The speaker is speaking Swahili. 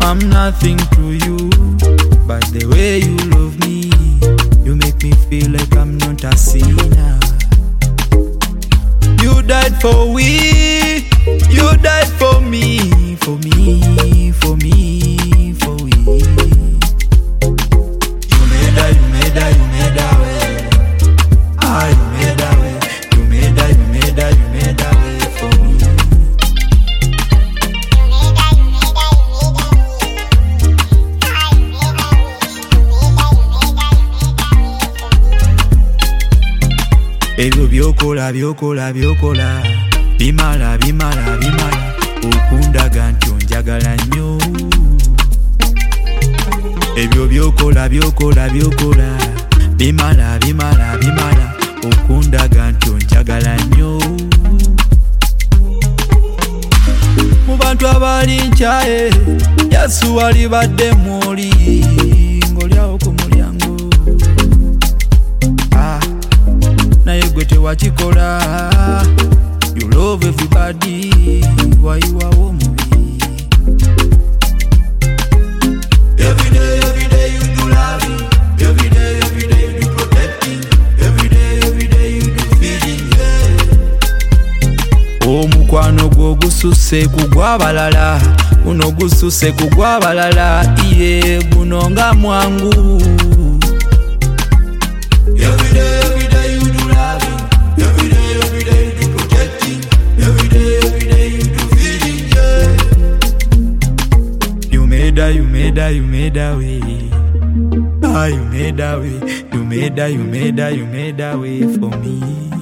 I'm nothing to you, but the way you love me, you make me feel like I'm not a sinner. You died for we, you died for me, for me, for me, for we. You made a way. Ah, you made a way. You made a way for me. Ebyo byokola bimala okundaga nti onjagala nnyo. Ebyo byokola bimala okundaga nti onjagala nnyo. Mu bantu abali nkyaye Yesu walibadde mwoli ng'olyawo ku mulyango. Naye gwe tewakikola. You love everybody, wayiwawo mubi. Every day you do loving. Every day you do protecting. Every day you do feeding, yeah. Omukwano gwo gususse kugwa balala, guno gususse kugwa balala, iye guno nga mwangu. Every day you do loving. Every day you do protecting. Every day you do feeding, yeah. You made a way. Ah, you made a way. You made a way for me.